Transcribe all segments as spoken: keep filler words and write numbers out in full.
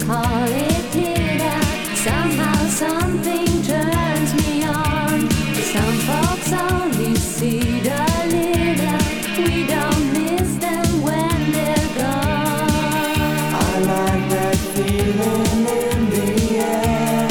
call it theater. Somehow something turns me on. Some folks only see the litter. We don't miss them when they're gone. I like that feeling in the air.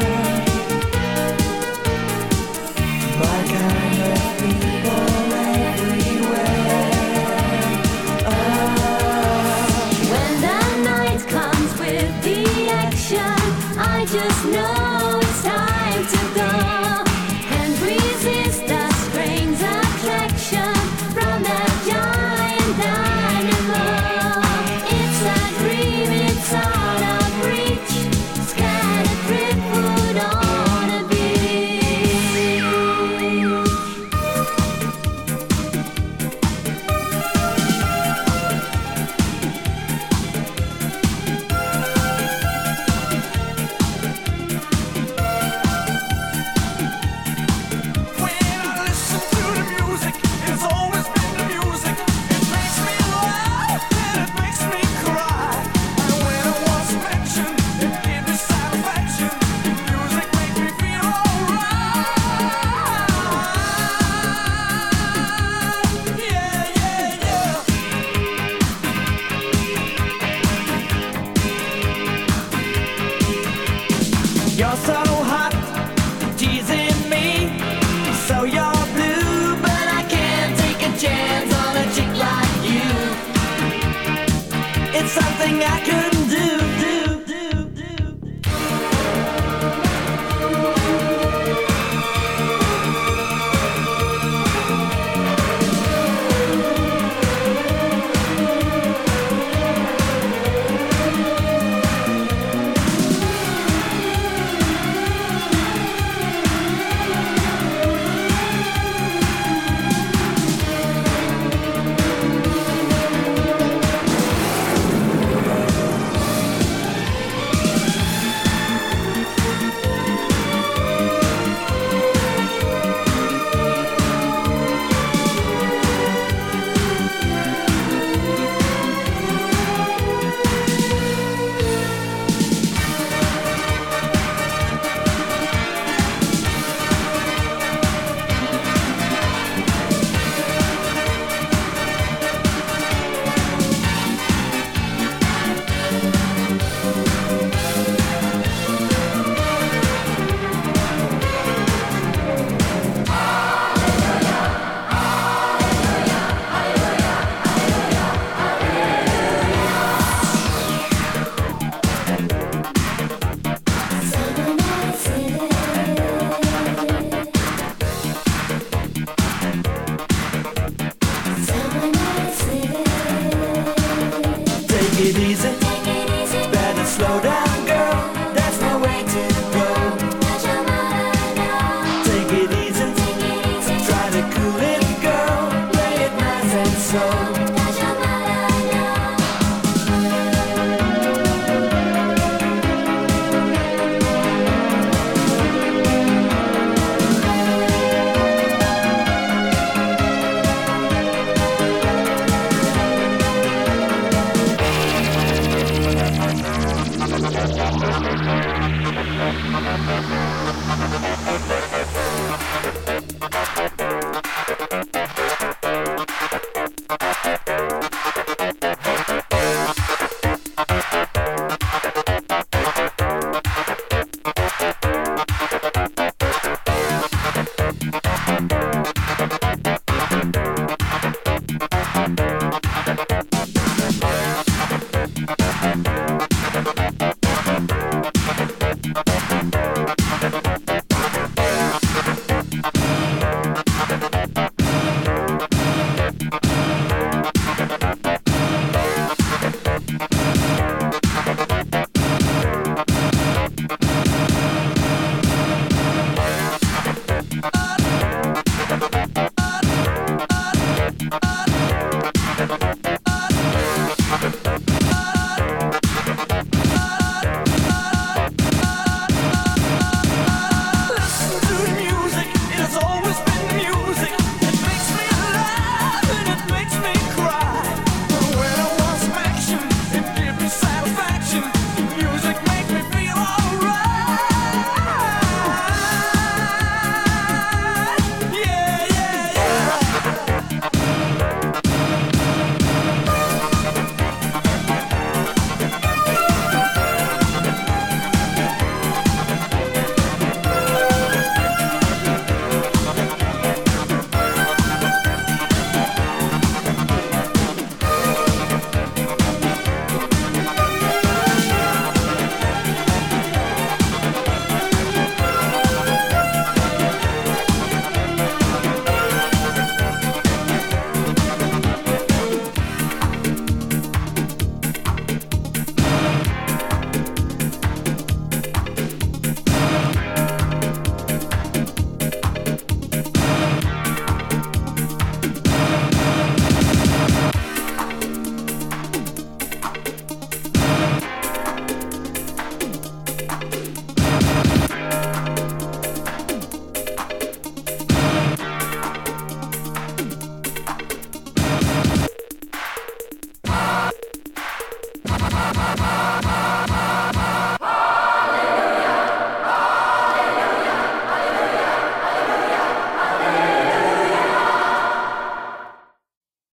My kind of people everywhere. Oh. When the night comes with the action, I just know it's time to go and resist the strange attraction from that giant dynamo. It's a dream, it's out of reach, scattered driftwood on a beach. When I listen to the music, it's always been the music. It makes me laugh and it makes me cry. And when it was mentioned, it gave me satisfaction. Music makes me feel alright. Yeah, yeah, yeah. You're so hot, teasing me. So you're blue, but I can't take a chance on a chick like you. It's something I couldn't do, do, do, do. Take it easy, better slow down, girl. That's no way to go. Take it easy, try to cool it, girl. Play it nice and slow. Thank you.